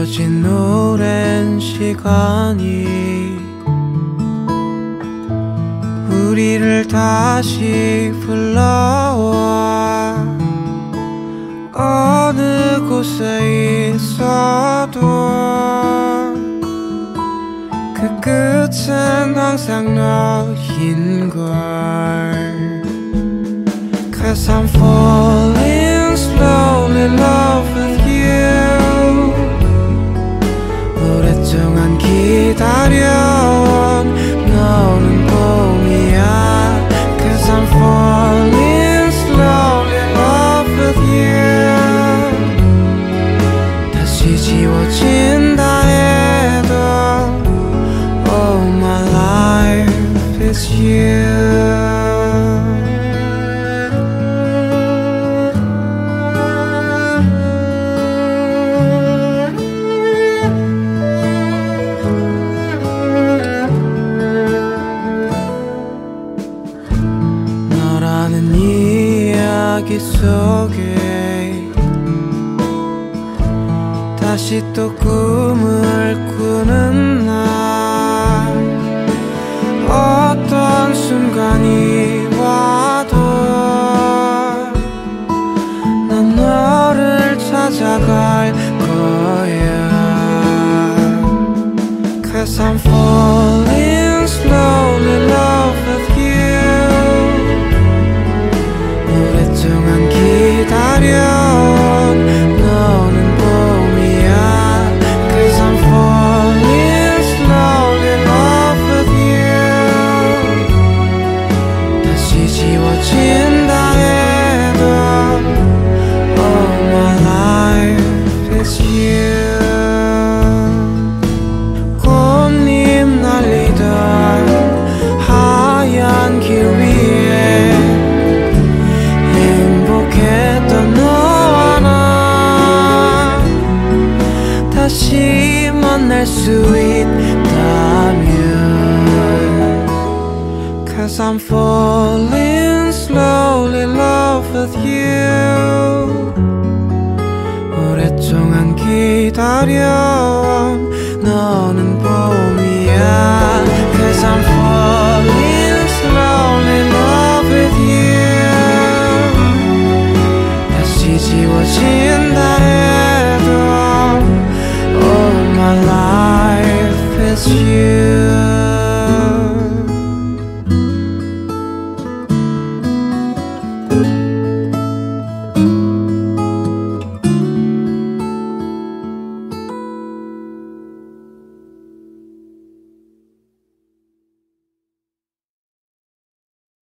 지워진 오랜 시간이 우리를 다시 불러와. 어느 곳에 있어도 그 끝은 항상 너인걸. Cause I'm falling slowly in love with you. 오랫동안 기다려온 너는 봄이야. Cause I'm falling slowly in love with you. 다시 지워진다 해도 all my life is you. 속에 다시 또 꿈을 꾸는 날. 어떤 순간이 와도 난 너를 찾아갈 거야. Cause I'm falling slowly in love with you. 오랫동안 기다려온 너는 봄이야. Cause I'm falling slowly in love with you. 다시 지워진다 해도 all my life is you. 꽃잎 날리던 하얀 길 위에 행복했던 너와 나 다시 만날 수 있다면. Cause I'm falling slowly in love with you. 오랫동안 기다려온 너는 봄이야. Cause I'm falling slowly in love with you. 지워진다 해도 all my life is you.